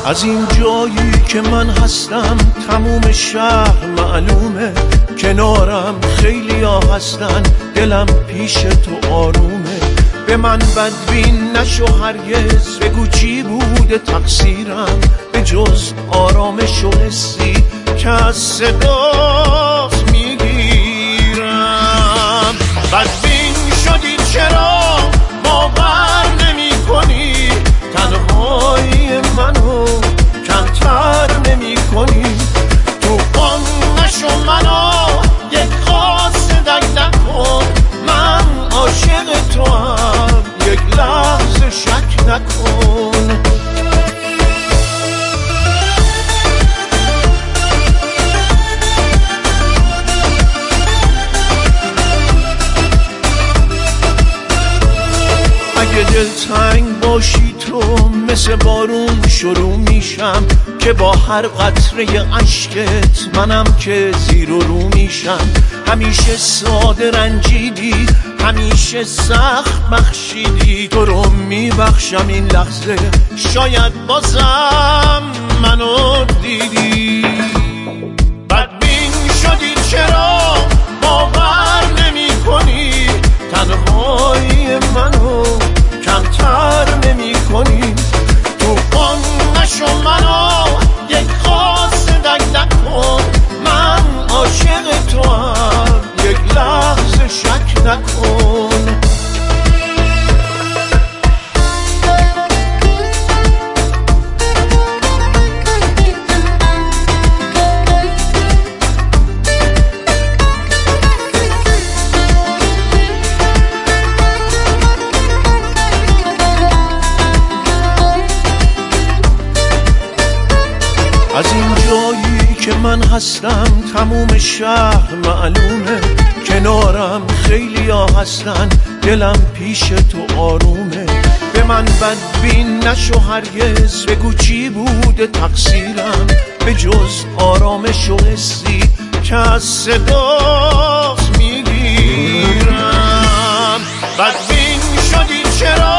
از این جایی که من هستم تموم شهر معلومه، کنارم خیلی ها هستن، دلم پیش تو آرومه. به من بدبین نشو هرگز، بگو چی بوده تقصیرم به جز آرامش و حسی که از صدات میگیرم. بدبین شدی چرا باور نمی کنی، تنهایی منو کمتر نمی کنی. تو آن نشو منو یک خاص دک نکن، من عاشق تو هم یک لحظه شک نکن. اگه دلتنگ باشی تو مثل بارون شروع میشم، که با هر قطره اشکت منم که زیر و رو میشم. همیشه ساده رنجیدی، همیشه سخت بخشیدی، تو رو میبخشم این لحظه، شاید بازم منو دیدی. بدبین شدی چرا باور نمی کنی، تنهایی منو کمتر نمی کنی. تو آن نشو منو یک خاص دک نکن، من عاشق تو هم یک لحظه شک نکن. از این جایی که من هستم تموم شهر معلومه، کنارم خیلی ها هستن، دلم پیش تو آرومه. به من بدبین نشو هرگز، بگو چی بوده تقصیرم به جز آرامش و حسی که از صدات میگیرم. بدبین شدی چرا